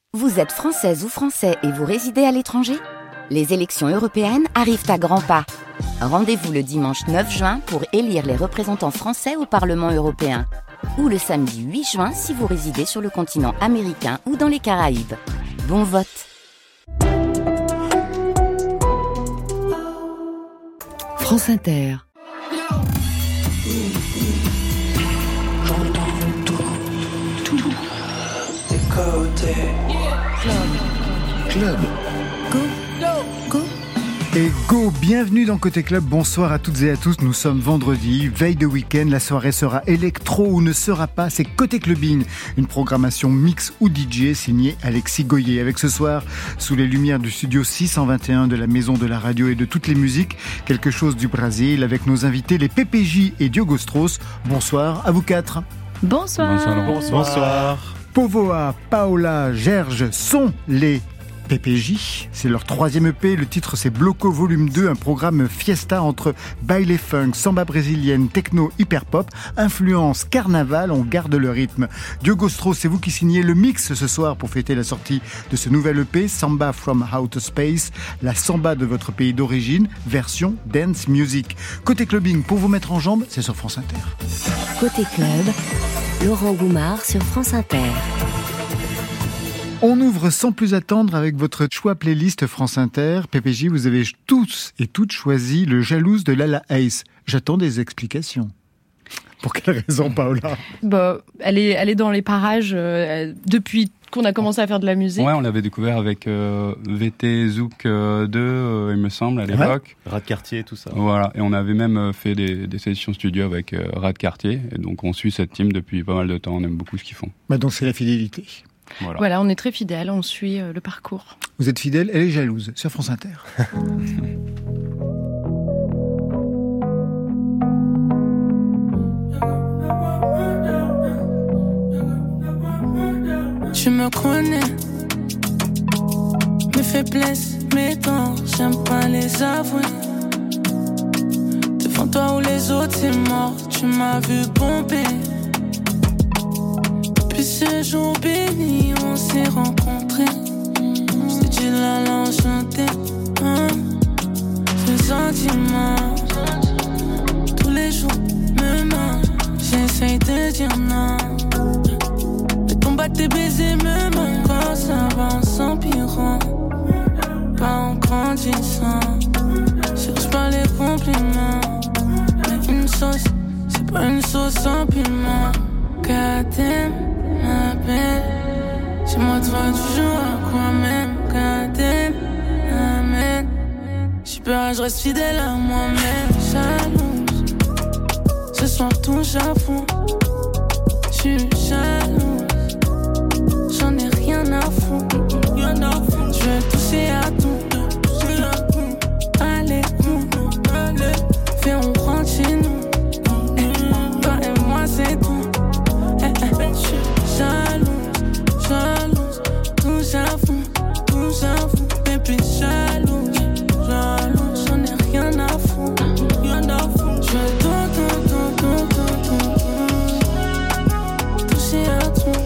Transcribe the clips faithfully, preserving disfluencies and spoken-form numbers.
Vous êtes française ou français et vous résidez à l'étranger ? Les élections européennes arrivent à grands pas. Rendez-vous le dimanche neuf juin pour élire les représentants français au Parlement européen. Ou le samedi huit juin si vous résidez sur le continent américain ou dans les Caraïbes. Bon vote! France Inter. J'entends tout, tout, des côtés. Club. Club. Go, go. Et go, bienvenue dans Côté Club, bonsoir à toutes et à tous, nous sommes vendredi, veille de week-end, la soirée sera électro ou ne sera pas, c'est Côté Clubbing, une programmation mix ou D J signée Alexis Goyer, avec ce soir, sous les lumières du studio six cent vingt et un de la Maison de la Radio et de toutes les musiques, quelque chose du Brésil, avec nos invités les P P J et Diogo Strauss. Bonsoir à vous quatre. Bonsoir. Bonsoir. Bonsoir. Bonsoir. Povoa, Paola, Gerge sont les P P J, c'est leur troisième E P, le titre c'est Bloco Volume deux, un programme fiesta entre baile funk, samba brésilienne, techno, hyper-pop, influence carnaval, on garde le rythme. Diogo Strauss, c'est vous qui signez le mix ce soir pour fêter la sortie de ce nouvel E P, Samba from Outer Space, la samba de votre pays d'origine, version dance music. Côté clubbing, pour vous mettre en jambe, c'est sur France Inter. Côté club, Laurent Goumard sur France Inter. On ouvre sans plus attendre avec votre choix playlist France Inter. P P J, vous avez tous et toutes choisi le Jalouse de Lala Ace. J'attends des explications. Pour quelle raison, Paola ? Bah, elle est, elle est dans les parages euh, depuis qu'on a commencé à faire de la musique. Ouais, on l'avait découvert avec euh, V T Zouk euh, deux, euh, il me semble, à l'époque. Ouais. Rat de Quartier, tout ça. Voilà, et on avait même fait des, des sessions studio avec euh, Rat de Quartier. Et donc on suit cette team depuis pas mal de temps, on aime beaucoup ce qu'ils font. Bah donc c'est la fidélité. Voilà. Voilà, on est très fidèles, on suit euh, le parcours. Vous êtes fidèle, elle est jalouse, sur France Inter. Tu me connais, mes faiblesses, mes torts, j'aime pas les avouer. Devant toi ou les autres, c'est mort, tu m'as vu bomber. Depuis ce jour béni, on s'est rencontrés. Je t'ai dit la langue chantée, hein. Ce sentiment, tous les jours me ment. J'essaye de dire non. Tes baisers me manquent quand ça va en s'empirant, pas en grandissant. Cherche pas les compliments, mais une sauce, c'est pas une sauce sans piment. Quand t'aimes ma belle, chez moi tu vois toujours à quoi même. Quand t'aimes, amen. J'suis peur, je reste fidèle à moi-même. Jalouse, ce soir tout j'avoue, j'suis jalouse. J'en ai rien à foutre, rien à foutre. Je veux toucher à tout, toucher à tout. Allez, on, allez, fais on rentre chez nous. Eh, toi et moi c'est tout. Eh, eh, je suis jalouse, jalouse. Tout j'avoue, tout j'avoue. Baby jalouse, jalouse. J'en ai rien à foutre, rien à foutre. Je veux tout, tout, tout, tout, tout, tout. Toucher à tout.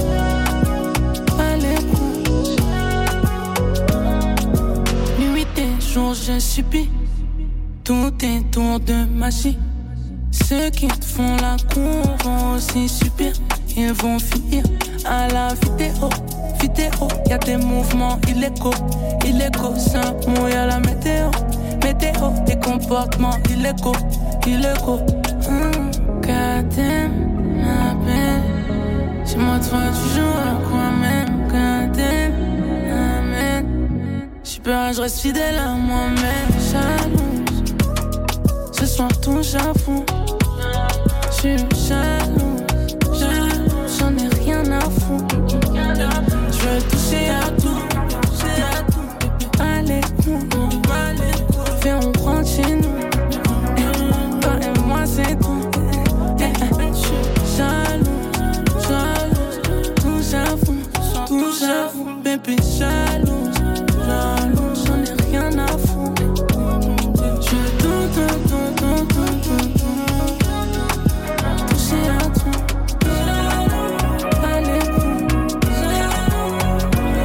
Je subis tout est tour de magie. Ceux qui te font la cour vont aussi subir. Ils vont finir à la vidéo. Vidéo, y'a des mouvements illégaux. Illégaux, ça mouille à la météo. Météo, des comportements illégaux. Illégaux. Hum, quand t'aimes ma belle, chez moi tu vois toujours à quoi même. Quand t'aimes, amen. J'suis peur, je reste fidèle à moi-même. Jalouse, ce soir tout j'avoue, j'suis jalouse, jalouse. J'en ai rien à foutre, j'veux toucher à tout. Allez, on, fais on rentre chez nous. Toi et moi c'est tout. J'suis jalouse, jalouse. Tout j'avoue, tout j'avoue. Baby jalouse, jalouse. J'en ai rien à foutre. Je veux tout, tout, tout, tout, tout, tout, tout. Toucher à tout. Allez,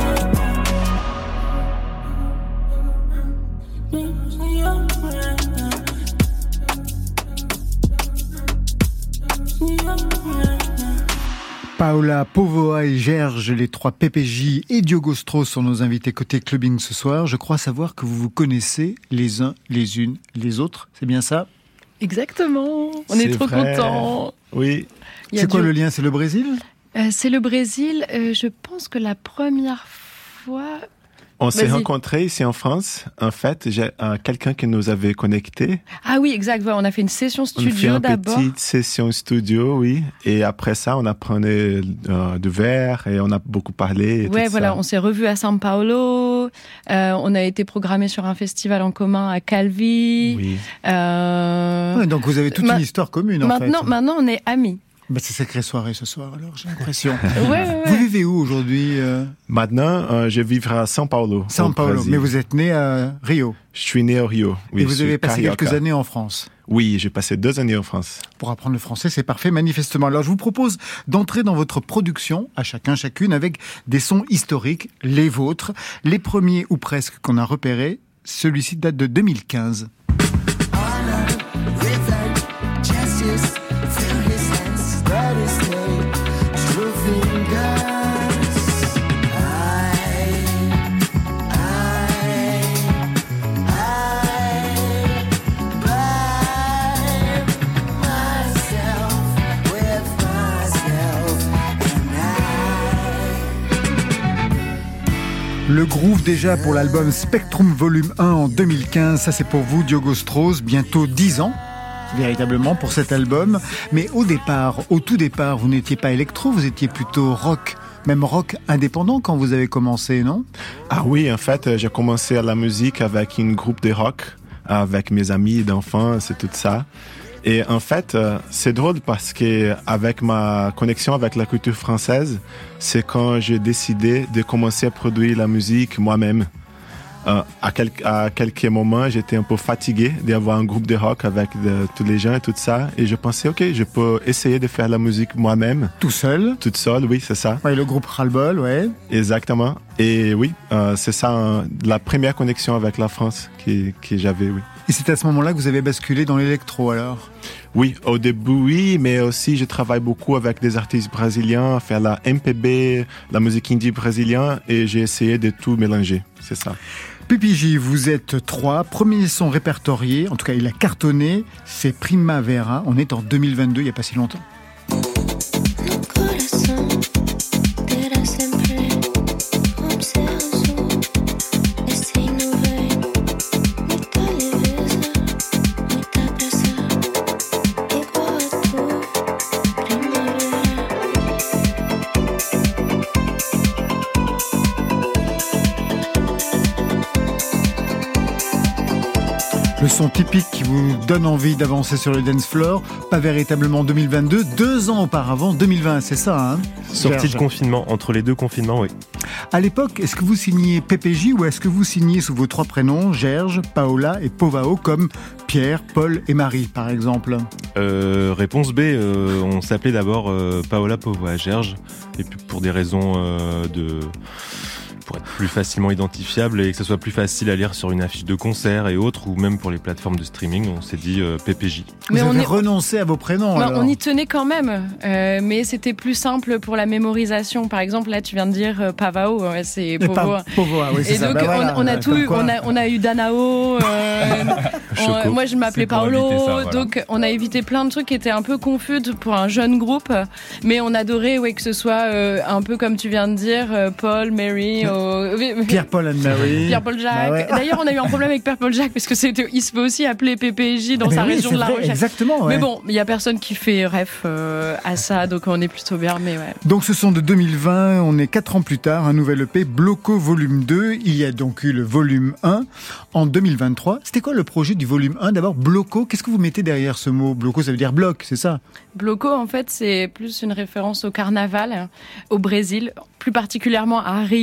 Paola, Povoa et Gerge, les trois P P J et Diogo Strauss sont nos invités côté clubbing ce soir. Je crois savoir que vous vous connaissez les uns, les unes, les autres. C'est bien ça ? Exactement. On est, est trop contents. Oui. C'est quoi du... le lien ? C'est le Brésil ? euh, C'est le Brésil. Euh, je pense que la première fois... On Vas-y. s'est rencontrés ici en France. En fait, j'ai euh, quelqu'un qui nous avait connectés. Ah oui, exact. Ouais, on a fait une session studio on a fait une d'abord. Une petite session studio, oui. Et après ça, on apprenait euh, de verre et on a beaucoup parlé. Et ouais, tout voilà. ça. On s'est revus à São Paulo. Euh, on a été programmés sur un festival en commun à Calvi. Oui. Euh... Ouais, donc vous avez toute Ma... une histoire commune, en maintenant, fait. Maintenant, on est amis. Bah, c'est sacrée soirée ce soir, alors, j'ai l'impression. ouais, ouais, ouais. Vous vivez où aujourd'hui euh... Maintenant, euh, je vivrai à São Paulo. São Paulo, Brésil. mais vous êtes né à Rio. Je suis né au Rio. Oui, et vous avez passé carioca. quelques années en France. Oui, j'ai passé deux années en France. Pour apprendre le français, c'est parfait, manifestement. Alors, je vous propose d'entrer dans votre production, à chacun, chacune, avec des sons historiques, les vôtres. Les premiers, ou presque, qu'on a repérés, celui-ci date de deux mille quinze. Le groove déjà pour l'album Spectrum Volume un en deux mille quinze, ça c'est pour vous Diogo Strauss, bientôt dix ans véritablement pour cet album. Mais au départ, au tout départ, vous n'étiez pas électro, vous étiez plutôt rock, même rock indépendant quand vous avez commencé, non ? Ah oui, en fait, j'ai commencé à la musique avec un groupe de rock, avec mes amis d'enfance, c'est tout ça. Et en fait, c'est drôle parce que avec ma connexion avec la culture française, c'est quand j'ai décidé de commencer à produire la musique moi-même. Euh, à, quel, à quelques moments, j'étais un peu fatigué d'avoir un groupe de rock avec de, tous les gens et tout ça. Et je pensais, ok, je peux essayer de faire la musique moi-même. Tout seul ? Toute seule, oui, c'est ça. Ouais, le groupe Ras-le-Bol, ouais. Exactement. Et oui, euh, c'est ça, hein, la première connexion avec la France que, que j'avais, oui. Et c'est à ce moment-là que vous avez basculé dans l'électro, alors ? Oui, au début, oui, mais aussi je travaille beaucoup avec des artistes brésiliens, à faire la M P B, la musique indie brésilienne, et j'ai essayé de tout mélanger, c'est ça. P P J, vous êtes trois, premier son répertorié, en tout cas il a cartonné, c'est Primavera, on est en deux mille vingt-deux, il n'y a pas si longtemps. Le son typique qui vous donne envie d'avancer sur le dance floor, pas véritablement deux mille vingt-deux, deux ans auparavant, deux mille vingt, c'est ça, hein ? Sortie Gerge. de confinement, entre les deux confinements, oui. À l'époque, est-ce que vous signiez P P J ou est-ce que vous signiez sous vos trois prénoms, Gerge, Paola et Povao, comme Pierre, Paul et Marie, par exemple ? euh, Réponse B, euh, on s'appelait d'abord euh, Paola, Povoa, Gerge, et puis pour des raisons euh, de... pour être plus facilement identifiable et que ce soit plus facile à lire sur une affiche de concert et autres, ou même pour les plateformes de streaming, on s'est dit euh, P P J. Vous Mais avez on est... renoncé à vos prénoms, Ben, alors. on y tenait quand même, euh, mais c'était plus simple pour la mémorisation. Par exemple, là, tu viens de dire euh, Pavao, ouais, c'est Et Povo. pas- Povoa, oui, c'est Et ça. donc, Bah voilà, on, on a euh, tout comme eu. quoi. On a, on a eu Danao. Euh, on- moi, je m'appelais C'est pour Paolo. éviter ça, voilà. Donc, on a évité plein de trucs qui étaient un peu confus pour un jeune groupe. Mais on adorait, ouais, que ce soit euh, un peu comme tu viens de dire, euh, Paul, Mary, euh, Pierre, Paul and Mary. Pierre-Paul Jacques. Bah ouais. D'ailleurs, on a eu un problème avec Pierre-Paul Jacques parce que c'était, il se fait aussi appeler P P J dans Eh ben sa oui, région c'est de La vrai, Rochelle. exactement, ouais. Mais bon, il y a personne qui fait ref euh, à ça, donc on est plutôt bien. Mais ouais. Donc ce sont de deux mille vingt, on est quatre ans plus tard, un nouvel E P, Bloco Volume deux. Il y a donc eu le Volume un en deux mille vingt-trois. C'était quoi le projet du Volume un ? D'abord, Bloco, qu'est-ce que vous mettez derrière ce mot ? Bloco, ça veut dire bloc, c'est ça ? Bloco, en fait, c'est plus une référence au carnaval, au Brésil, plus particulièrement à Rio. Un bloc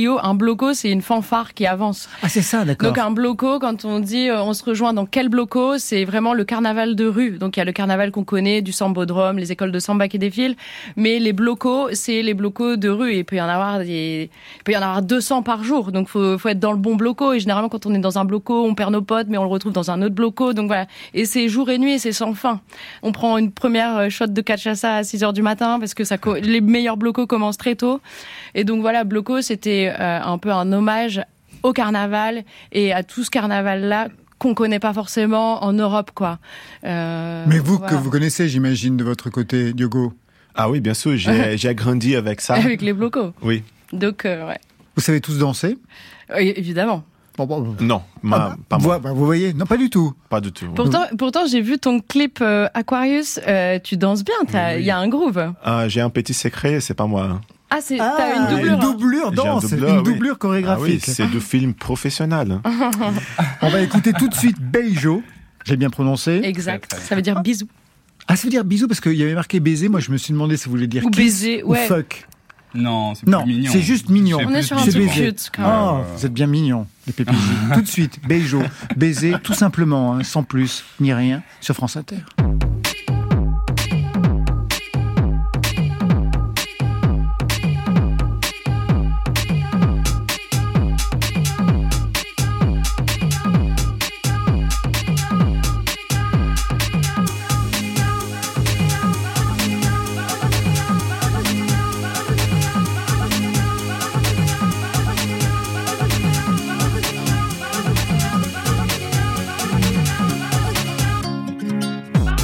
bloco, c'est une fanfare qui avance. Ah, c'est ça, d'accord. Donc un bloco, quand on dit euh, on se rejoint dans quel bloco, c'est vraiment le carnaval de rue. Donc il y a le carnaval qu'on connaît, du sambodrome, les écoles de samba qui défilent, mais les blocos, c'est les blocos de rue. Et il peut y en avoir des, il peut y en avoir deux cents par jour. Donc faut, faut être dans le bon bloco. Et généralement, quand on est dans un bloco, on perd nos potes, mais on le retrouve dans un autre bloco. Donc voilà. Et c'est jour et nuit, et c'est sans fin. On prend une première shot de cachaça à six heures du matin parce que ça, les meilleurs blocos commencent très tôt. Et donc voilà, bloco, c'était euh, un peu un hommage au carnaval et à tout ce carnaval-là qu'on connaît pas forcément en Europe, quoi. Euh, Mais vous, voilà. que vous connaissez, j'imagine, de votre côté, Diogo. Ah oui, bien sûr, j'ai, j'ai grandi avec ça. Avec les blocos. Oui. Donc, euh, ouais. Vous savez tous danser? Oui, évidemment. Bon, bon, Non, ma, ah, pas vous, moi. bah, vous voyez? Non, pas du tout. Pas du tout. Pourtant, pourtant j'ai vu ton clip euh, Aquarius, euh, tu danses bien, il Oui. y a un groove. Ah, j'ai un petit secret, c'est pas moi. Ah, c'est, Ah, t'as une doublure. Une doublure J'ai un danse, doubleur, une oui. doublure Ah oui, chorégraphique. c'est du film professionnel. On va écouter tout de suite Beijo. J'ai bien prononcé. Exact, ça veut dire bisous. Ah, ça veut dire bisous parce qu'il y avait marqué baiser. Moi, je me suis demandé si vous voulez dire Ou kiss baiser, ou ouais. fuck. Non, c'est Non, plus mignon. c'est juste mignon. C'est On est plus sur un C'est truc mignon. baiser. cute, quand même. Oh, vous êtes bien mignons, les P P J. Tout de suite, Beijo, baiser, tout simplement, hein, sans plus ni rien, sur France Inter. Bye.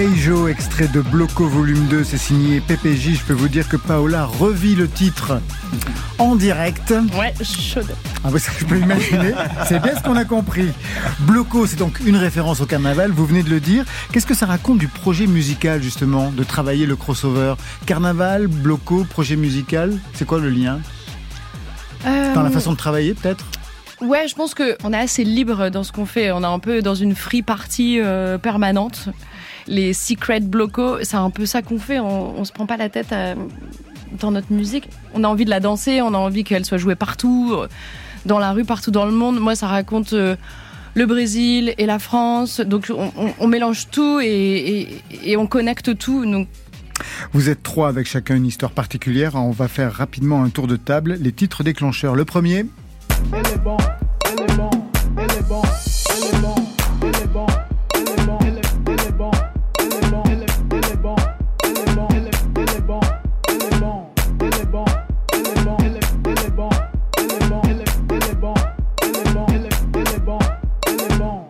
Beijo, extrait de Bloco volume deux, c'est signé P P J. Je peux vous dire que Paola revit le titre en direct. Ouais, chaude. Ah oui, ça je peux imaginer. C'est bien ce qu'on a compris. Bloco, c'est donc une référence au carnaval, vous venez de le dire. Qu'est-ce que ça raconte du projet musical, justement, de travailler le crossover? Carnaval, Bloco, projet musical, c'est quoi le lien? Euh... Dans la façon de travailler, peut-être? Ouais, je pense qu'on est assez libre dans ce qu'on fait. On est un peu dans une free party euh, permanente. Les secret Bloco, c'est un peu ça qu'on fait. On, on se prend pas la tête à, dans notre musique. On a envie de la danser, on a envie qu'elle soit jouée partout, dans la rue, partout dans le monde. Moi, ça raconte euh, le Brésil et la France. Donc, on, on, on mélange tout et, et, et on connecte tout. Donc, vous êtes trois avec chacun une histoire particulière. On va faire rapidement un tour de table. Les titres déclencheurs. Le premier. Elle est bon, elle est bon, elle est bon, elle est bon, elle est bon, elle est bon, elle est bon, elle est bon, elle est bon, elle est bon, elle est bon, elle est bon, elle est bon, elle est bon, elle est bon, elle est bon, elle est bon, elle est bon, elle est bon, elle est bon.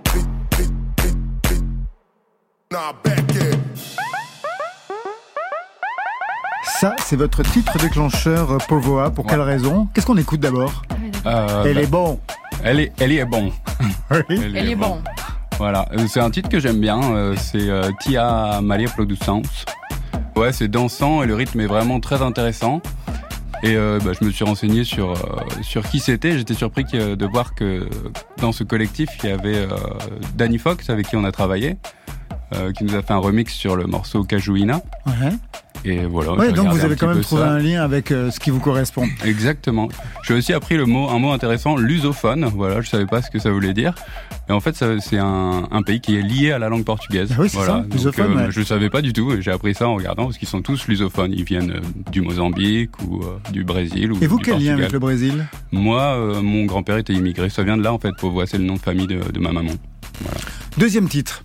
Ça, c'est votre titre déclencheur, Povoa. Pour ouais. Quelle raison? Qu'est-ce qu'on écoute d'abord? euh, Elle bah, est bon. Elle est, elle est bon. Oui. Elle, elle est bon. bon. Voilà, c'est un titre que j'aime bien. C'est euh, Tia Maria Produções. Ouais, c'est dansant et le rythme est vraiment très intéressant. Et euh, bah, je me suis renseigné sur, euh, sur qui c'était. J'étais surpris que, de voir que dans ce collectif, il y avait euh, Danny Fox, avec qui on a travaillé, euh, qui nous a fait un remix sur le morceau Cajuína. Ouais. Et voilà. Ouais, donc vous avez quand même trouvé ça. Un lien avec euh, ce qui vous correspond. Exactement. J'ai aussi appris le mot, un mot intéressant, lusophone. Voilà, je savais pas ce que ça voulait dire. Et en fait, ça, c'est un, un pays qui est lié à la langue portugaise. Ah oui, c'est voilà. ça, lusophone. Euh, ouais. Je savais pas du tout. Et j'ai appris ça en regardant parce qu'ils sont tous lusophones. Ils viennent euh, du Mozambique ou euh, du Brésil. Ou Et vous, du quel Portugal. Lien avec le Brésil? Moi, euh, mon grand-père était immigré. Ça vient de là, en fait. Povoa, c'est le nom de famille de, de ma maman. Voilà. Deuxième titre.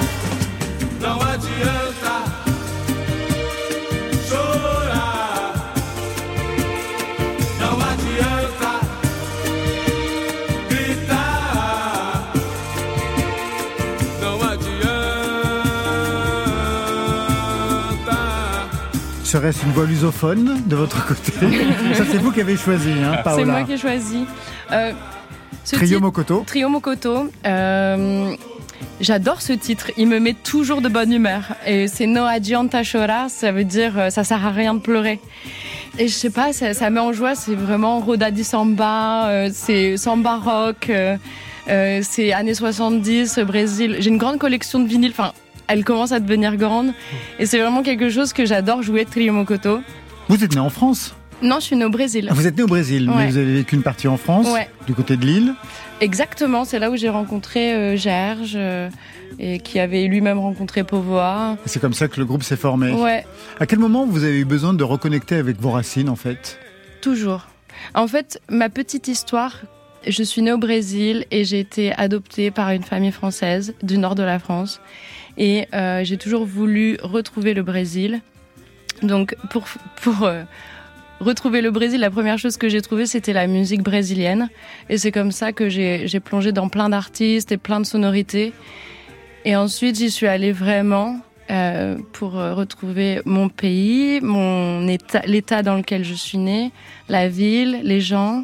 Serait-ce une voix lusophone de votre côté? Ça, c'est vous qui avez choisi, hein, Paola. C'est moi qui ai choisi. Euh, Trio titre, Mokoto. Trio Mokoto. Euh, j'adore ce titre. Il me met toujours de bonne humeur. Et c'est No adianta chorar, ça veut dire euh, ça sert à rien de pleurer. Et je sais pas, ça, ça met en joie. C'est vraiment Roda di Samba, euh, c'est samba rock, euh, euh, c'est années soixante-dix, Brésil. J'ai une grande collection de vinyles. Enfin, elle commence à devenir grande. Et c'est vraiment quelque chose que j'adore jouer, Trio Mokoto. Vous êtes né en France? Non, je suis née au Brésil. Ah, vous êtes né au Brésil, ouais. Mais vous avez vécu une partie en France, ouais. Du côté de Lille. Exactement, c'est là où j'ai rencontré euh, Gerge, euh, et qui avait lui-même rencontré Povoa. Et c'est comme ça que le groupe s'est formé. Ouais. À quel moment vous avez eu besoin de reconnecter avec vos racines, en fait? Toujours. En fait, ma petite histoire, je suis née au Brésil et j'ai été adoptée par une famille française du nord de la France. Et euh, j'ai toujours voulu retrouver le Brésil. Donc, pour, pour euh, retrouver le Brésil, la première chose que j'ai trouvée, c'était la musique brésilienne. Et c'est comme ça que j'ai, j'ai plongé dans plein d'artistes et plein de sonorités. Et ensuite, j'y suis allée vraiment euh, pour euh, retrouver mon pays, mon état, l'état dans lequel je suis née, la ville, les gens.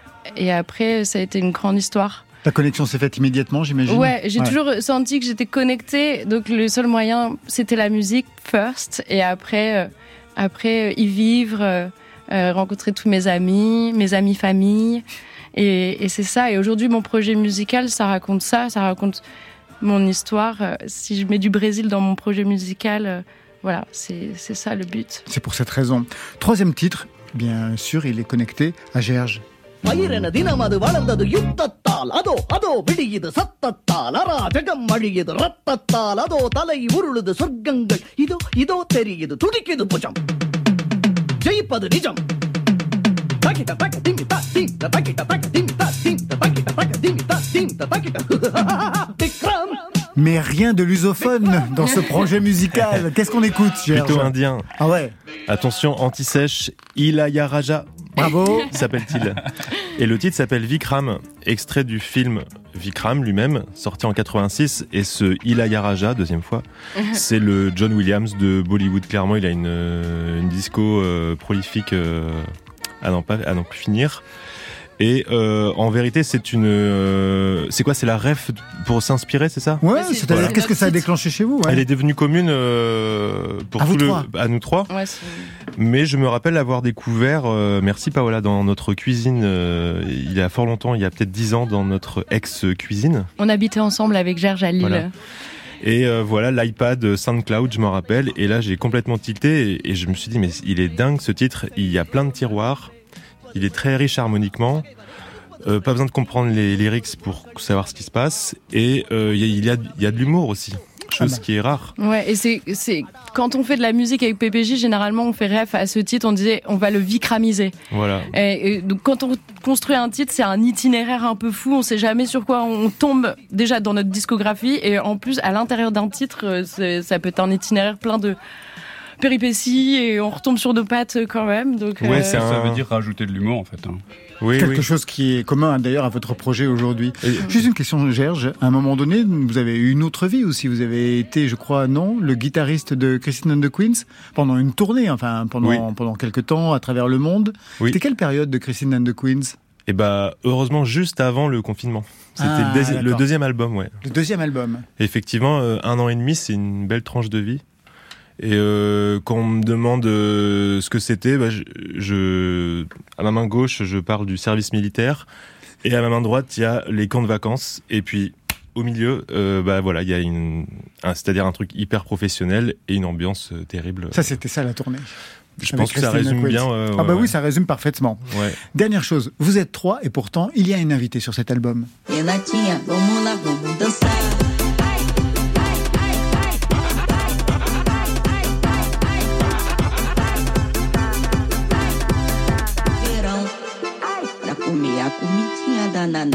Et après, ça a été une grande histoire. La connexion s'est faite immédiatement, j'imagine? Ouais, j'ai ouais. toujours senti que j'étais connectée. Donc le seul moyen, c'était la musique first. Et après, euh, après y vivre, euh, euh, rencontrer tous mes amis, mes amis famille. Et, et c'est ça. Et aujourd'hui, mon projet musical, ça raconte ça. Ça raconte mon histoire. Si je mets du Brésil dans mon projet musical, euh, voilà, c'est, c'est ça le but. C'est pour cette raison. Troisième titre, bien sûr, il est connecté à Gerge. பயிரென தினம் அது வளர்ந்தது யுத்தத்தால் அதோ அதோ விடியுது சத்தத்தால் அராஜகம் அழியுது ரத்தத்தால் அதோ தலை உருளுது சொர்க்கங்கள் இதோ இதோ தெரியுது துடிக்குது புஜம் ஜெயிப்பது நிஜம் தக்கிட்ட தக்க திமி தா திம் தக்கிட்ட தக்க திமி தா திம் தக்கிட்ட தக்க திமி தா திம் தக்கிட்ட Vikram. Mais rien de lusophone dans ce projet musical. Qu'est-ce qu'on écoute, Gerge? Plutôt indien. Ah ouais. Attention, anti-sèche, Ilayaraja. Bravo. S'appelle-t-il. Et le titre s'appelle Vikram, extrait du film Vikram lui-même, sorti en quatre-vingt-six, et ce Ilayaraja, deuxième fois, c'est le John Williams de Bollywood. Clairement, il a une, une disco euh, prolifique euh, à n'en pas à n'en plus finir. Et euh, en vérité, c'est une, euh, c'est quoi, c'est la ref pour s'inspirer, c'est ça? Ouais, Ouais, c'est- c'est-à-dire voilà. qu'est-ce que ça a déclenché chez vous? Ouais. Elle est devenue commune euh, pour À tout vous le, trois. à nous trois. Ouais, c'est- Mais je me rappelle avoir découvert, euh, merci Paola, dans notre cuisine, euh, il y a fort longtemps, il y a peut-être dix ans, dans notre ex-cuisine. On habitait ensemble avec Gerge à Lille. Voilà. Et euh, voilà, l'iPad SoundCloud, je m'en rappelle. Et là, j'ai complètement tilté et, et je me suis dit, mais il est dingue ce titre. Il y a plein de tiroirs. Il est très riche harmoniquement. Euh, pas besoin de comprendre les lyrics pour savoir ce qui se passe. Et euh, il y, a- il y, a, il y a de l'humour aussi, chose Ah bah. qui est rare. Ouais, et c'est, c'est, quand on fait de la musique avec P P J, généralement, on fait ref à ce titre, on disait, on va le vikramiser. Voilà. Et, et donc, quand on construit un titre, c'est un itinéraire un peu fou, on sait jamais sur quoi on tombe déjà dans notre discographie, et en plus, à l'intérieur d'un titre, euh, c'est- ça peut être un itinéraire plein de péripéties, et on retombe sur nos pattes quand même, donc, Ouais, euh, c'est un- Ça veut dire rajouter de l'humour en fait. hein. Oui, Quelque oui. chose qui est commun d'ailleurs à votre projet aujourd'hui. Et- Juste une question, Gerge. À un moment donné, vous avez eu une autre vie aussi. Vous avez été, je crois, non, le guitariste de Christine and the Queens pendant une tournée, enfin pendant Oui. pendant quelques temps à travers le monde. Oui. C'était quelle période de Christine and the Queens? Et bah, heureusement, juste avant le confinement. C'était Ah, le, deuxi- le d'accord. deuxième album, ouais. Le deuxième album. Effectivement, euh, un an et demi, c'est une belle tranche de vie. Et euh, quand on me demande euh, ce que c'était, bah, je, je, à ma main gauche, je parle du service militaire, et à ma main droite, il y a les camps de vacances. Et puis, au milieu, euh, bah voilà, il y a une, un, c'est-à-dire un truc hyper professionnel et une ambiance euh, terrible. Ça, c'était ça la tournée. je avec pense que ça Christine résume Queens. bien. euh, Ah bah ouais, oui, ça résume parfaitement. ouais. Dernière chose, vous êtes trois et pourtant il y a une invitée sur cet album. Renatinha, vamos lá, vamos dançar. Verão, pra comer a comidinha da naná.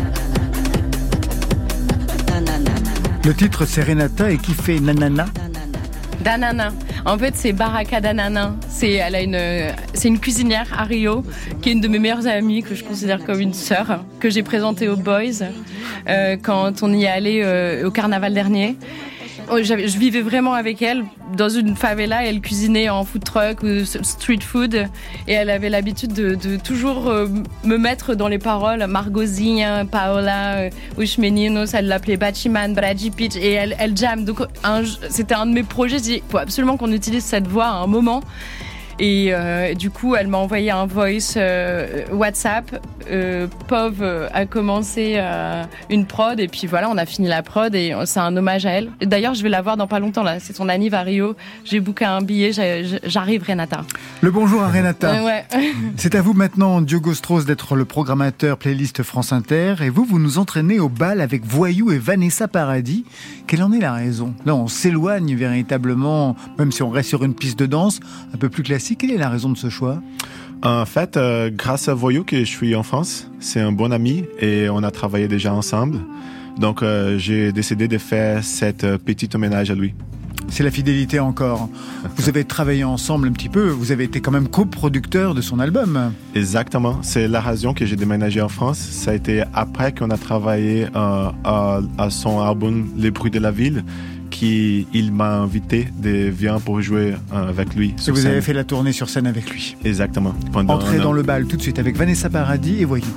Da naná, Le titre c'est Renata et qui fait Nanana. da naná. Danana. En fait, c'est Baraka Danana. C'est, elle a une, c'est une cuisinière à Rio, qui est une de mes meilleures amies, que je considère comme une sœur, que j'ai présentée aux Boys, euh, quand on y est allé euh, au carnaval dernier. Oh, j'avais- Je vivais vraiment avec elle dans une favela. Elle cuisinait en food truck ou street food, et elle avait l'habitude de, de toujours euh, me mettre dans les paroles. Margozinha, Paola, euh, os meninos, elle l'appelait Batman, Brady Pitch, et elle, elle jam. Donc un, c'était un de mes projets. J'ai dit, faut absolument qu'on utilise cette voix à un moment. Et euh, du coup, elle m'a envoyé un voice euh, WhatsApp. Euh, Pov euh, a commencé euh, une prod, et puis voilà, on a fini la prod, et c'est un hommage à elle. Et d'ailleurs, je vais la voir dans pas longtemps là. C'est son anniv à Rio. J'ai booké un billet. j'ai- J'arrive, Renata. Le bonjour à Renata. Euh, ouais. C'est à vous maintenant, Diogo Strauss, d'être le programmateur playlist France Inter. Et vous, vous nous entraînez au bal avec Voyou et Vanessa Paradis. Quelle en est la raison? Là, on s'éloigne véritablement, même si on reste sur une piste de danse un peu plus classique. Quelle est la raison de ce choix? En fait, euh, grâce à Voyou que je suis en France, c'est un bon ami et on a travaillé déjà ensemble. Donc, euh, j'ai décidé de faire cette euh, petite hommage à lui. C'est la fidélité encore. Vous avez travaillé ensemble un petit peu. Vous avez été quand même coproducteur de son album. Exactement. C'est la raison que j'ai déménagé en France. Ça a été après qu'on a travaillé euh, à, à son album Les bruits de la ville, qu'il m'a invité de venir pour jouer euh, avec lui Et sur vous scène. avez fait la tournée sur scène avec lui. Exactement. Pendant Entrez un dans an. le bal tout de suite avec Vanessa Paradis et Voyou.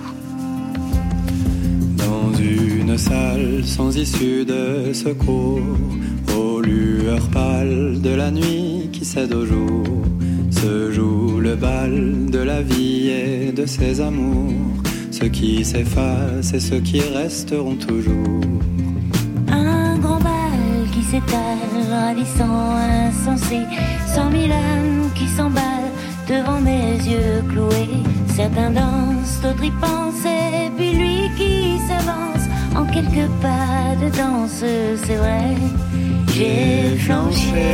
Dans une salle sans issue de secours, aux lueurs pâles de la nuit qui cède au jour, se joue le bal de la vie et de ses amours, ceux qui s'effacent et ceux qui resteront toujours. Un grand bal qui s'étale, ravissant, insensé, cent mille âmes qui s'emballent devant mes yeux cloués. Certains dansent, d'autres y pensent, et puis lui qui s'avance en quelques pas de danse, c'est vrai. J'ai flanché,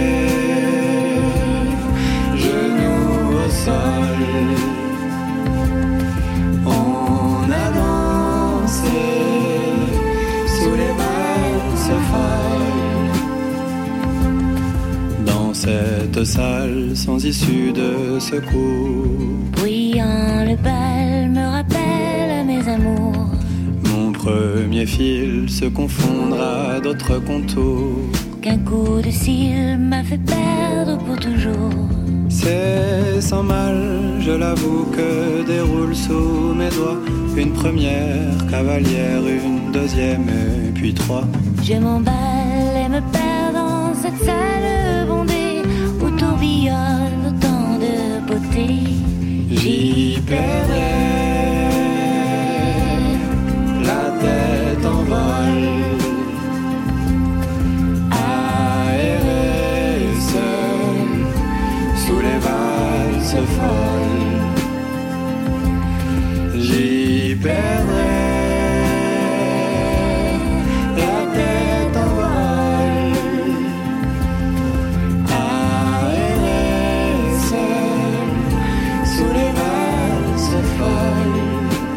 genoux au sol, On a dansé sous les valses folles. Dans cette salle sans issue de secours, bruyant le bal me rappelle à mes amours. mon premier mes fils se confondre à d'autres contours. Qu'un coup de cils m'a fait perdre pour toujours. C'est sans mal, je l'avoue, que déroule sous mes doigts une première cavalière, une deuxième et puis trois. Je m'emballe et me perds dans cette salle bondée où tourbillonne autant de beauté. J'y perdrai la tête en vol, aérée seule sous les valses folles. J'y perdrai la tête en vol, aérée seule sous les valses folles.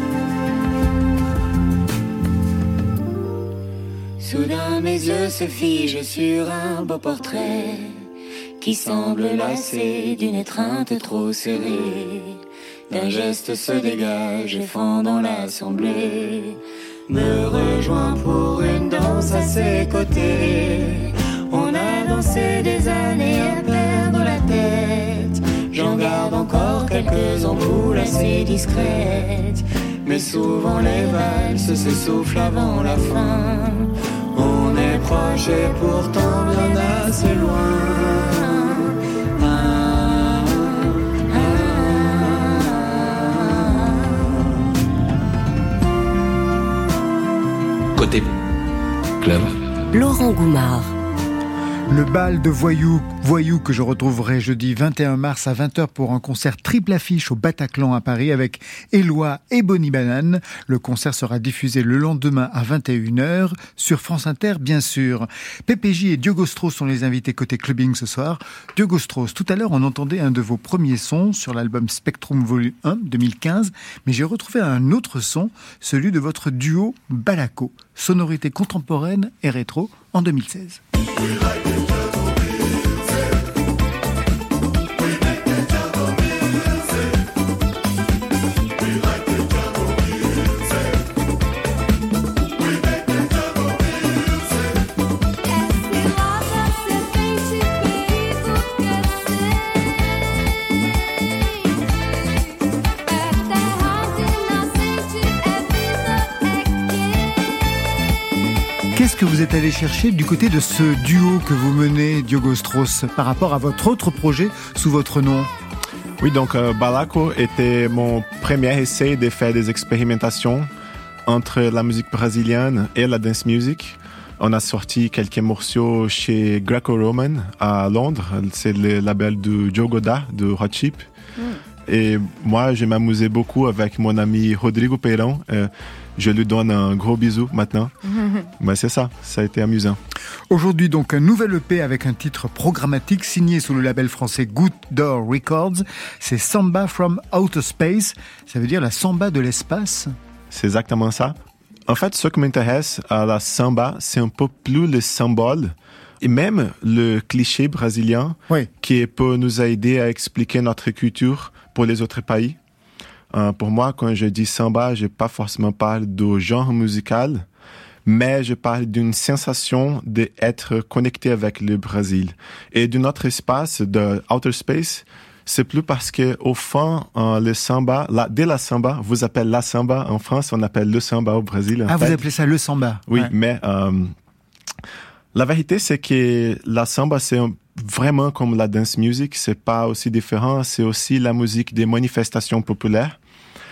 Soudain mes yeux se figent sur un beau portrait qui semble lassé d'une étreinte trop serrée. D'un geste se dégage et fend dans l'assemblée, me rejoint pour une danse à ses côtés. On a dansé des années à perdre la tête. J'en garde encore quelques ampoules assez discrètes, mais souvent les valses s'essoufflent avant la fin. On est proche et pourtant bien assez loin. Côté club. Laurent Goumard. Le bal de voyous, voyous que je retrouverai jeudi vingt et un mars à vingt heures pour un concert triple affiche au Bataclan à Paris avec Éloi et Bonnie Banane. Le concert sera diffusé le lendemain à vingt et une heures sur France Inter, bien sûr. P P J et Diogo Strauss sont les invités côté clubbing ce soir. Diogo Strauss, tout à l'heure on entendait un de vos premiers sons sur l'album Spectrum Volume un deux mille quinze, mais j'ai retrouvé un autre son, celui de votre duo Balaco, sonorité contemporaine et rétro en deux mille seize. Qu'est-ce que vous êtes allé chercher du côté de ce duo que vous menez, Diogo Strauss, par rapport à votre autre projet sous votre nom ? Oui, donc euh, Balaco était mon premier essai de faire des expérimentations entre la musique brésilienne et la dance music. On a sorti quelques morceaux chez Greco-Roman à Londres. C'est le label de Joe Godard de Hot Chip. Mm. Et moi, je m'amusais beaucoup avec mon ami Rodrigo Peirão. Euh, je lui donne un gros bisou maintenant. Mais c'est ça, ça a été amusant. Aujourd'hui, donc, un nouvel E P avec un titre programmatique signé sous le label français Good Door Records. C'est Samba from Outer Space. Ça veut dire la samba de l'espace. C'est exactement ça. En fait, ce qui m'intéresse à la samba, c'est un peu plus le symbole et même le cliché brésilien, oui, qui peut nous aider à expliquer notre culture pour les autres pays. Euh, pour moi, quand je dis samba, je ne pas forcément parle du genre musical, mais je parle d'une sensation d'être connecté avec le Brésil. Et d'un autre espace, de outer space, c'est plus parce que au fond, euh, le samba, la, dès la samba, vous appelez la samba en France, on appelle le samba au Brésil. Ah, fait. Vous appelez ça le samba? Oui, ouais. mais euh, la vérité, c'est que la samba, c'est un, vraiment comme la dance music, c'est pas aussi différent, c'est aussi la musique des manifestations populaires.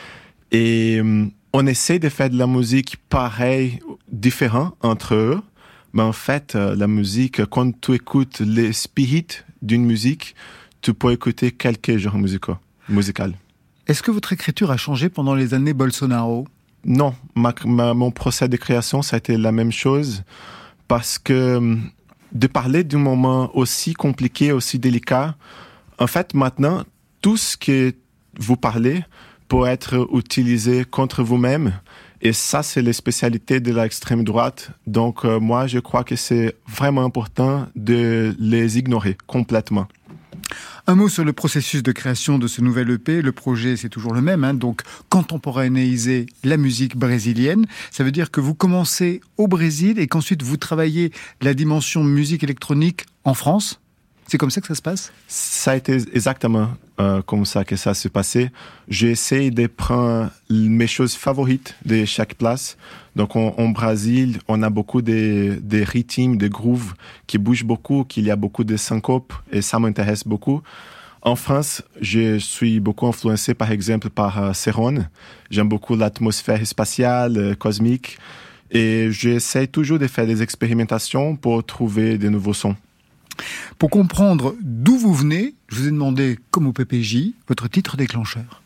Et euh, on essaie de faire de la musique pareille, différent entre eux, mais en fait, euh, la musique, quand tu écoutes les spirits d'une musique, tu peux écouter quelques genres musicaux, musicaux. Est-ce que votre écriture a changé pendant les années Bolsonaro? Non, ma, ma, mon procès de création, ça a été la même chose, parce que de parler d'un moment aussi compliqué, aussi délicat, en fait, maintenant, tout ce que vous parlez peut être utilisé contre vous-même, et ça, c'est les spécialités de l'extrême droite. Donc, euh, moi, je crois que c'est vraiment important de les ignorer complètement. Un mot sur le processus de création de ce nouvel E P. Le projet, c'est toujours le même, hein, donc contemporanéiser la musique brésilienne. Ça veut dire que vous commencez au Brésil et qu'ensuite vous travaillez la dimension musique électronique en France. C'est comme ça que ça se passe? Ça a été exactement euh, comme ça que ça s'est passé. J'essaie de prendre mes choses favorites de chaque place. Donc en, en Brésil, on a beaucoup de, de rythmes, de grooves qui bougent beaucoup, qu'il y a beaucoup de syncopes et ça m'intéresse beaucoup. En France, je suis beaucoup influencé par exemple par uh, Cerrone. J'aime beaucoup l'atmosphère spatiale, euh, cosmique et j'essaie toujours de faire des expérimentations pour trouver de nouveaux sons. Pour comprendre d'où vous venez, je vous ai demandé, comme au P P J, votre titre déclencheur.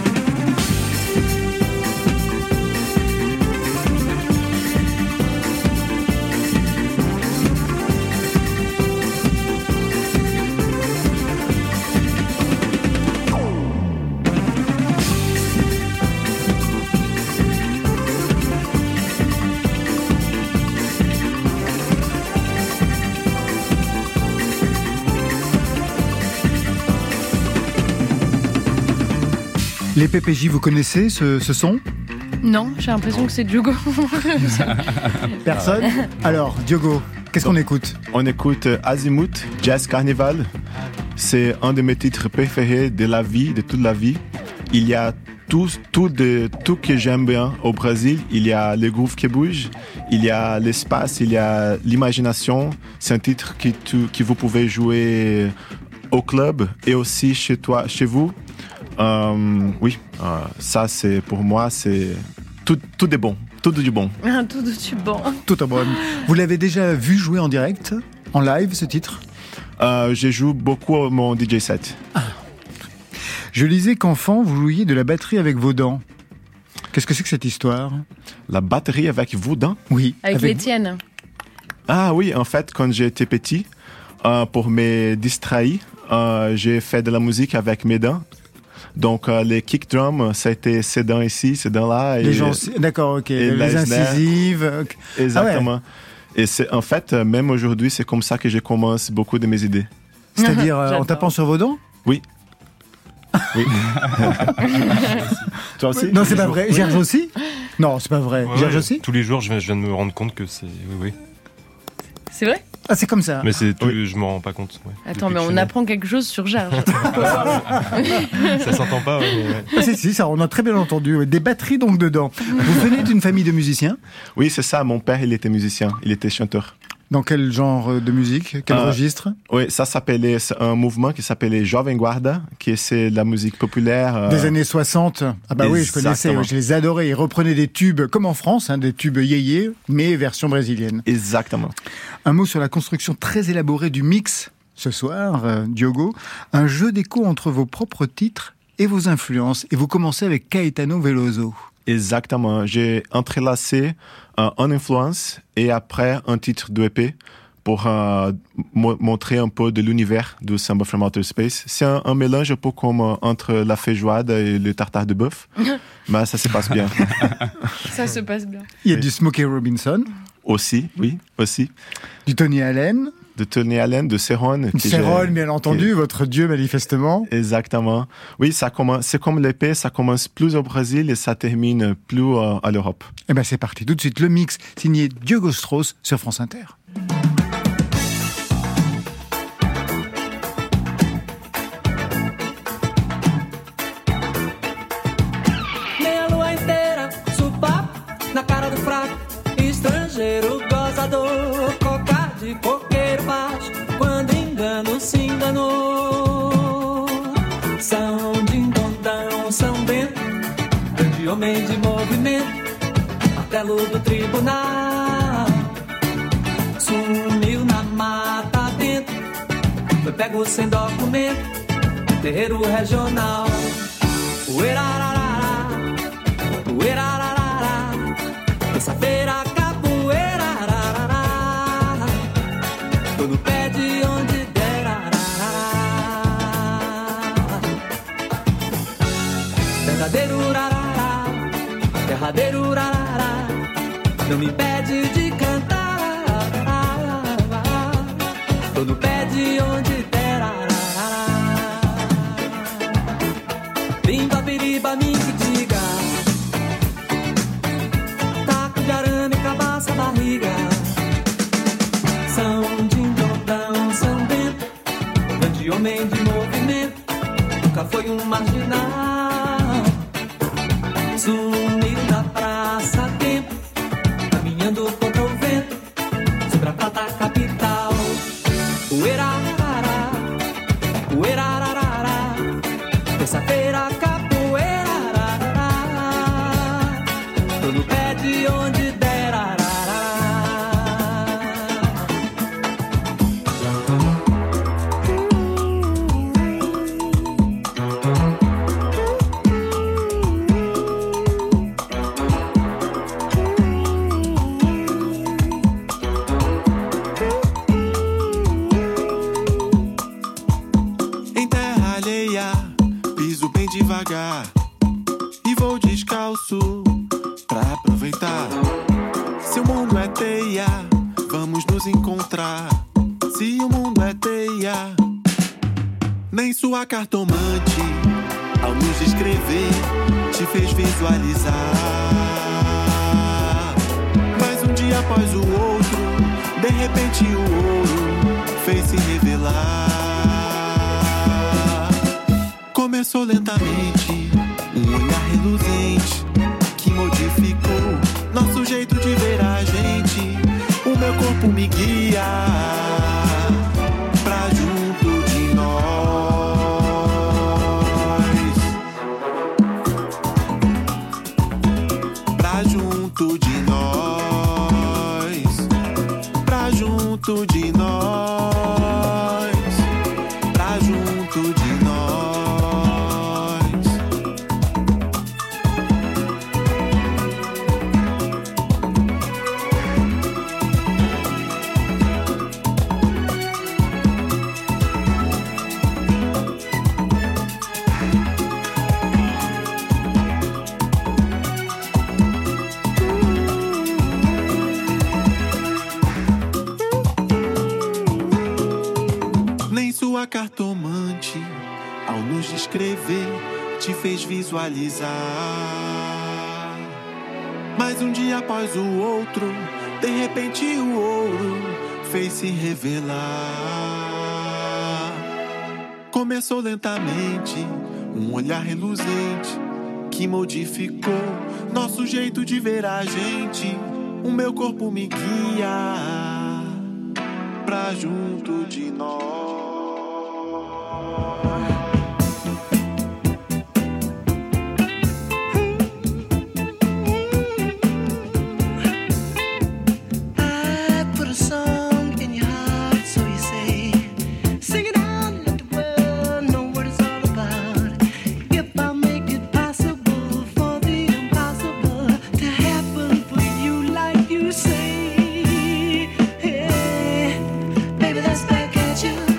Les P P J, vous connaissez ce, ce son? Non, j'ai l'impression que c'est Diogo. Personne? Alors, Diogo, qu'est-ce qu'on écoute? On écoute Azimuth, Jazz Carnival. C'est un de mes titres préférés de la vie, de toute la vie. Il y a tout, tout, de, tout que j'aime bien au Brésil. Il y a les grooves qui bougent, il y a l'espace, il y a l'imagination. C'est un titre que, tu, que vous pouvez jouer au club et aussi chez toi, chez vous. Euh, oui, euh, ça c'est pour moi, c'est tout, tout est bon, tout du bon. Tout du bon. Tout est bon. Vous l'avez déjà vu jouer en direct, en live, ce titre? euh, Je joue beaucoup à mon D J set. Ah. Je lisais qu'enfant, vous jouiez de la batterie avec vos dents. Qu'est-ce que c'est que cette histoire? La batterie avec vos dents? Oui. Avec, avec les tiennes. Ah oui, en fait, quand j'étais petit, euh, pour me distraire, euh, j'ai fait de la musique avec mes dents. Donc, euh, les kick drums, ça a été ces dents ici, ces dents-là. Les gens, d'accord, ok. Les, les incisives. Okay. Exactement. Ah ouais. Et c'est, en fait, même aujourd'hui, c'est comme ça que je commence beaucoup de mes idées. C'est-à-dire euh, en tapant sur vos dents? Oui. Oui. Toi aussi? Non, c'est pas vrai. Gerge aussi? Non, c'est pas vrai. Ouais, Gerge ouais, aussi? Tous les jours, je viens, je viens de me rendre compte que c'est... Oui, oui. C'est vrai? Ah, c'est comme ça. Mais c'est tout, oui. Je m'en rends pas compte. Ouais. Attends, mais on apprend quelque chose sur Gerge. Ça s'entend pas. Ouais, ouais. Ah, si, si, ça, on a très bien entendu. Des batteries donc dedans. Vous venez d'une famille de musiciens? Oui, c'est ça. Mon père, il était musicien. Il était chanteur. Dans quel genre de musique? Quel euh, registre? Oui, ça s'appelait c'est un mouvement qui s'appelait Jovem Guarda, qui c'est la musique populaire. Euh... Des années soixante. Ah bah Exactement. Oui, je connaissais, je les adorais. Ils reprenaient des tubes, comme en France, hein, des tubes yéyé, mais version brésilienne. Exactement. Un mot sur la construction très élaborée du mix, ce soir, euh, Diogo. Un jeu d'écho entre vos propres titres et vos influences. Et vous commencez avec Caetano Veloso. Exactement. J'ai entrelacé euh, une influence et après un titre de E P pour euh, mo- montrer un peu de l'univers de Samba from Outer Space. C'est un, un mélange un peu comme euh, entre la feijoada et le tartare de bœuf. Mais ça se passe bien. Ça se passe bien. Il y a oui. du Smokey Robinson. Aussi, oui, aussi. Du Tony Allen. De Tony Allen, de Cerrone. Cerrone, bien entendu, qui... votre dieu manifestement. Exactement. Oui, ça commence, c'est comme l'E P, ça commence plus au Brésil et ça termine plus euh, à l'Europe. Eh ben c'est parti, tout de suite le mix signé Diogo Strauss sur France Inter. Meia lua inteira, supapo na cara do fraco, estrangeiro gozador, coca de coqueiro baixo, quando engano se enganou. São dindondão, São Bento, grande homem de movimento, martelo do tribunal, sumiu na mata dentro, foi pego sem documento, terreiro regional. Uerararara, uerararara, terça-feira capoeira, ararara, tô no pé de onde der, ararara. Verdadeiro urarara, derradeiro urarara, não me impede de cantar, ararara, tô no pé de onde der, ararara. pra mim que diga. Taco de arame, cabaça, barriga. São dindodão, São Bento, grande homem de movimento, nunca foi um marginal. Sumiu da praça a tempo, caminhando contra o vento, sobre a prata capital. Uerarará, uerarará, terça-feira capoeira, tô no pé de onde der, arará. Em terra alheia, piso bem devagar e vou descalço pra aproveitar. Se o mundo é teia, vamos nos encontrar. Se o mundo é teia, nem sua cartomante, ao nos escrever, te fez visualizar. Mas um dia após o outro, de repente o ouro fez se revelar. Começou lentamente, um olhar reluzente que modificou nosso jeito de ver a gente. O meu corpo me guia pra junto de nós, pra junto de nós, pra junto de nós, pra junto de nós. Sua cartomante, ao nos descrever, te fez visualizar. Mas um dia após o outro, de repente o ouro fez se revelar. Começou lentamente, um olhar reluzente que modificou nosso jeito de ver a gente. O meu corpo me guia pra junto de nós. Baby, that's back at you.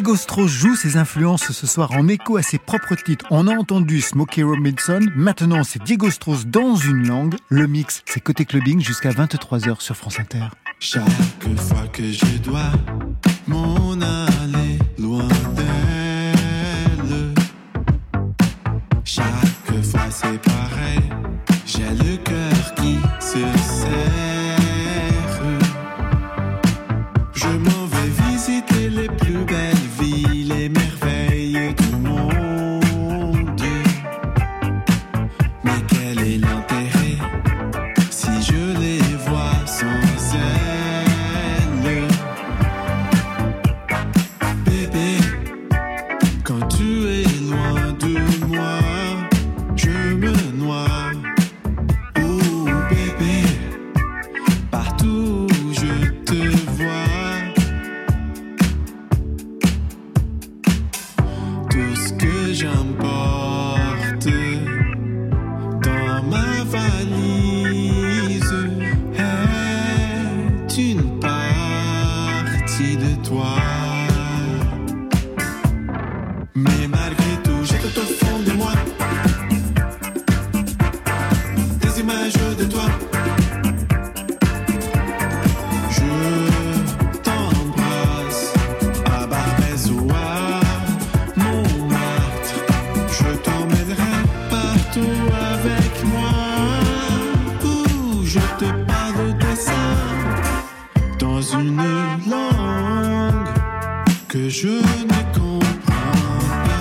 Diego Strauss joue ses influences ce soir en écho à ses propres titres. On a entendu Smokey Robinson, maintenant c'est Diego Strauss dans une langue. Le mix, c'est Côté Clubbing jusqu'à vingt-trois heures sur France Inter. Chaque fois que je dois m'en aller loin d'elle, chaque fois c'est pareil, j'ai le cœur qui se serre. Je m'en vais visiter les plus belles villes et merveilles du monde. Mais quel est l'intérêt si je les vois sans elle? Bébé, quand tu es loin de moi, je me noie. Oh bébé, partout où je te vois, tout ce que j'emporte dans ma valise est une partie de toi. Mais malgré tout, j'ai tout au fond de moi des images de toi. Je t'embrasse à Barbès ou à Montmartre. Je t'emmènerai partout avec moi. Où je te parle de ça dans une langue que je ne comprends pas.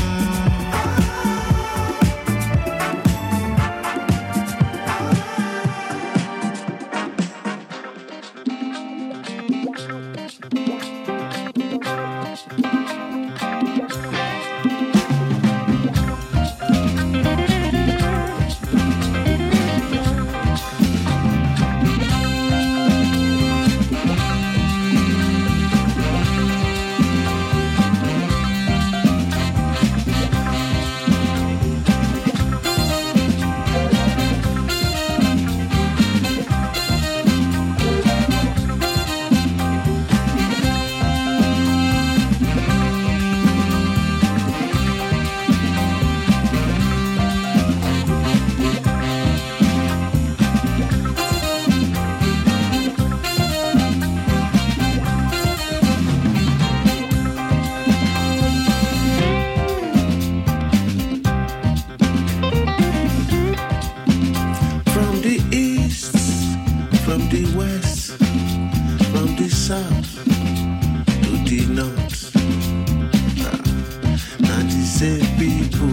From the east, from the west, from the south to the north, ah, not the same people.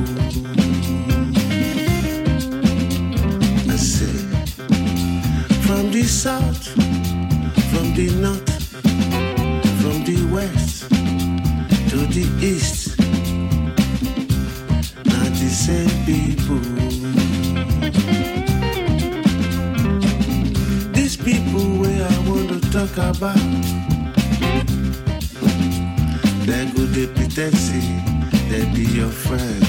I say, from the south, from the north, from the west to the east, not the same people. These people where I want to talk about, they go they pretend say they be your friend.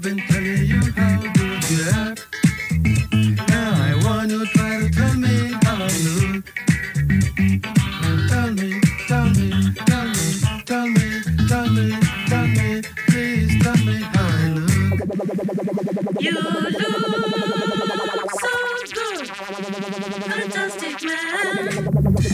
been telling you how good you act. Now I want you to try to tell me how I look. Tell me, tell me, tell me, tell me, tell me, tell me, please tell me how I look. You look so good, fantastic man.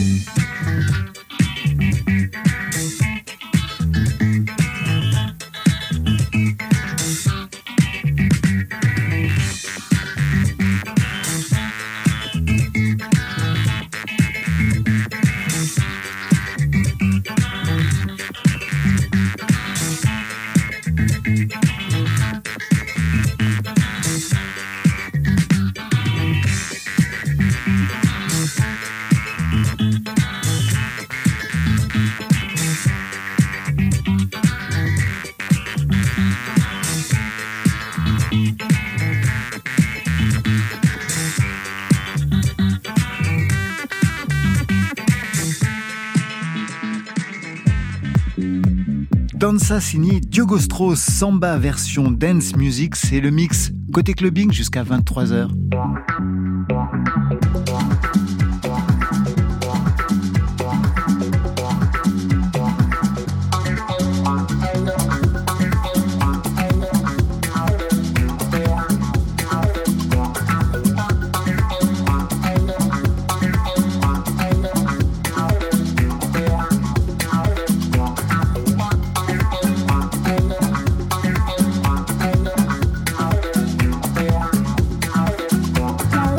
Dansa signé Diogo Strauss, Samba version dance music, c'est le mix côté clubbing jusqu'à vingt-trois heures. Thank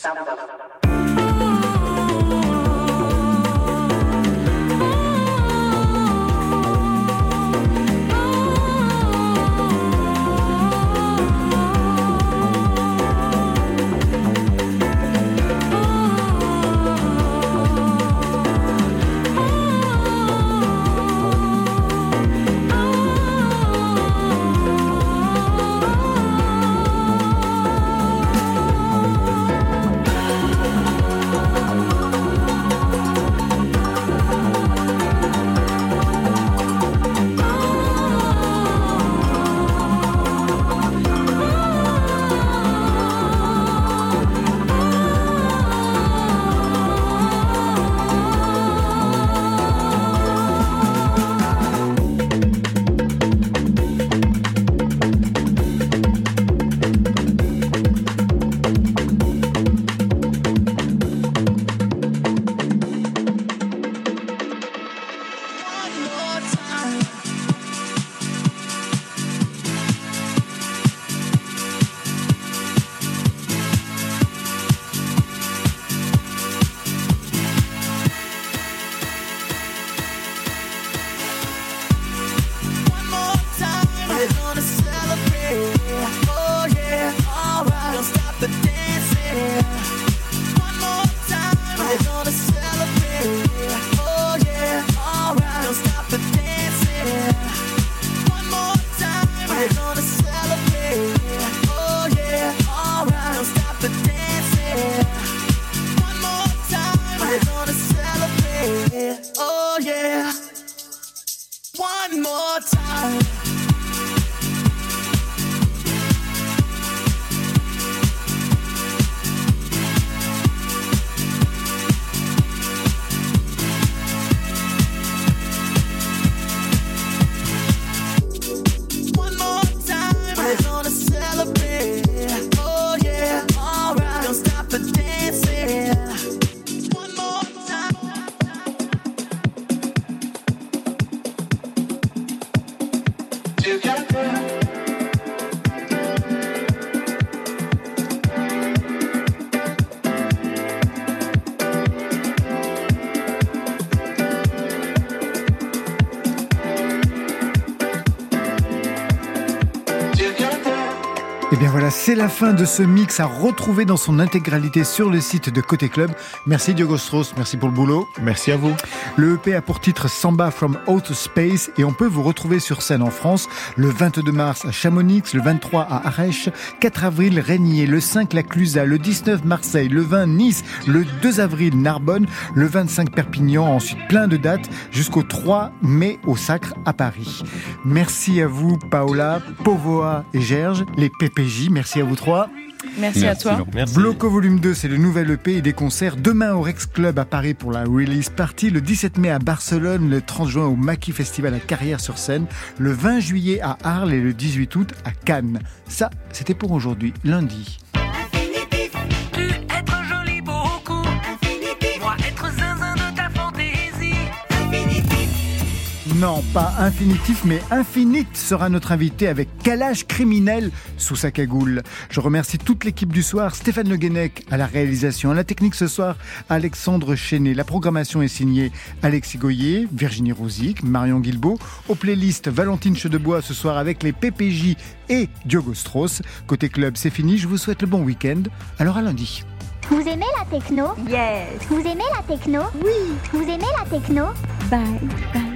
Et bien voilà, c'est la fin de ce mix à retrouver dans son intégralité sur le site de Côté Club. Merci Diogo Strauss, merci pour le boulot. Merci à vous. Le E P a pour titre Samba from Outer Space et on peut vous retrouver sur scène en France le vingt-deux mars à Chamonix, le vingt-trois à Arèche, quatre avril Régnier, le cinq la Clusaz, le dix-neuf Marseille, le vingt Nice, le deux avril Narbonne, le vingt-cinq Perpignan, ensuite plein de dates jusqu'au trois mai au Sacre à Paris. Merci à vous Paola, Povoa et Gerge, les P P J, merci à vous trois. Merci, Merci à toi. Merci. Bloco Volume deux, c'est le nouvel E P et des concerts demain au Rex Club à Paris pour la release party, le dix-sept mai à Barcelone, le trente juin au Maquis Festival à Carrières-sur-Seine, le vingt juillet à Arles et le dix-huit août à Cannes. Ça, c'était pour aujourd'hui, lundi. Infinitif, tu être joli beaucoup. Infinitif, moi être zinzin de ta fantaisie. Infinitif. Non, pas infinitif, mais Infinite sera notre invité avec Calage criminel sous sa cagoule. Je remercie toute l'équipe du soir, Stéphane Le Guenec à la réalisation, à la technique ce soir, Alexandre Chenet. La programmation est signée Alexis Goyer, Virginie Rosic, Marion Guilbault. Aux playlists, Valentine Chedebois ce soir avec les P P J et Diogo Strauss. Côté club, c'est fini. Je vous souhaite le bon week-end. Alors à lundi. Vous aimez la techno? Yes. Vous aimez la techno? Oui. Vous aimez la techno? Bye. Bye.